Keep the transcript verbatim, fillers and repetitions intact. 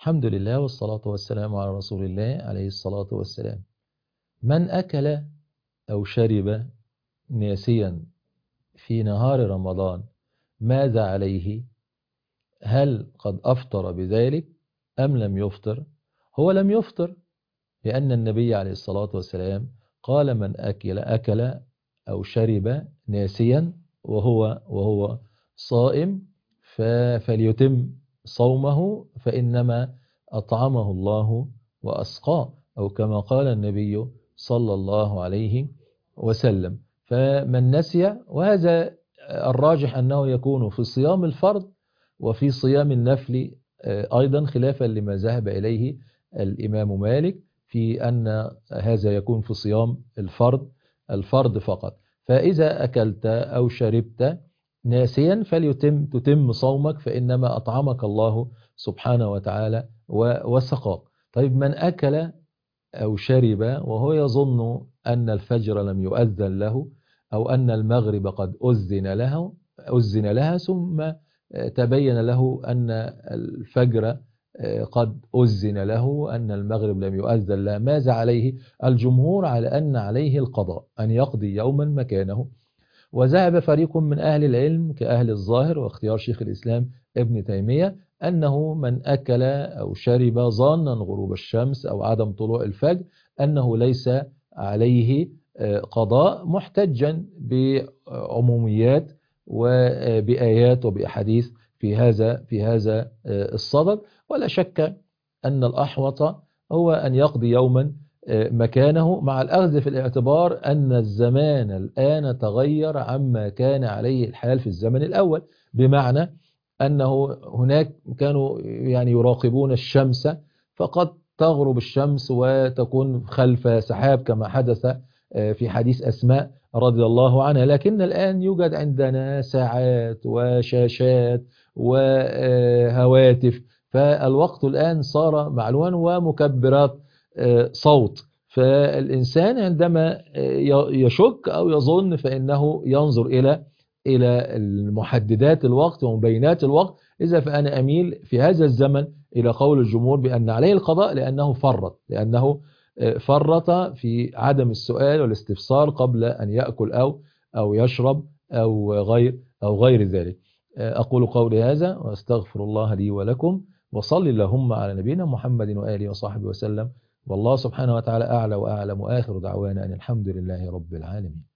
الحمد لله والصلاة والسلام على رسول الله عليه الصلاة والسلام. من أكل أو شرب ناسيا في نهار رمضان ماذا عليه؟ هل قد أفطر بذلك أم لم يفطر؟ هو لم يفطر، لأن النبي عليه الصلاة والسلام قال من أكل أكل أو شرب ناسيا وهو وهو صائم فليتم صومه فإنما أطعمه الله وأسقاه، أو كما قال النبي صلى الله عليه وسلم. فمن نسي، وهذا الراجح أنه يكون في صيام الفرض وفي صيام النفل أيضا، خلافا لما ذهب إليه الإمام مالك في أن هذا يكون في صيام الفرض الفرض فقط. فإذا أكلت أو شربت ناسيا فليتم تتم صومك، فإنما أطعمك الله سبحانه وتعالى وسقاك. طيب من أكل أو شرب وهو يظن أن الفجر لم يؤذن له أو أن المغرب قد أذن له أذن لها ثم تبين له أن الفجر قد أذن له، أن المغرب لم يؤذن له، ماذا عليه؟ الجمهور على أن عليه القضاء، أن يقضي يوما مكانه. وذهب فريق من أهل العلم كأهل الظاهر واختيار شيخ الإسلام ابن تيمية أنه من أكل أو شرب ظانا غروب الشمس أو عدم طلوع الفجر أنه ليس عليه قضاء، محتجا بعموميات وبآيات وبأحاديث في هذا في هذا الصدد. ولا شك أن الأحوط هو أن يقضي يوما مكانه، مع الأخذ في الاعتبار أن الزمان الآن تغير عما كان عليه الحال في الزمن الأول، بمعنى أنه هناك كانوا يعني يراقبون الشمس فقد تغرب الشمس وتكون خلف سحاب كما حدث في حديث أسماء رضي الله عنها، لكن الآن يوجد عندنا ساعات وشاشات وهواتف، فالوقت الآن صار معلوما ومكبرات صوت. فالإنسان عندما يشك أو يظن فإنه ينظر إلى إلى المحددات الوقت ومبينات الوقت. إذا فأنا أميل في هذا الزمن إلى قول الجمهور بأن عليه القضاء، لأنه فرط لأنه فرط في عدم السؤال والاستفسار قبل أن يأكل أو أو يشرب أو غير أو غير ذلك. أقول قولي هذا وأستغفر الله لي ولكم، وصلي اللهم على نبينا محمد وآله وصحبه وسلم، والله سبحانه وتعالى أعلى وأعلم، وآخر دعوانا أن الحمد لله رب العالمين.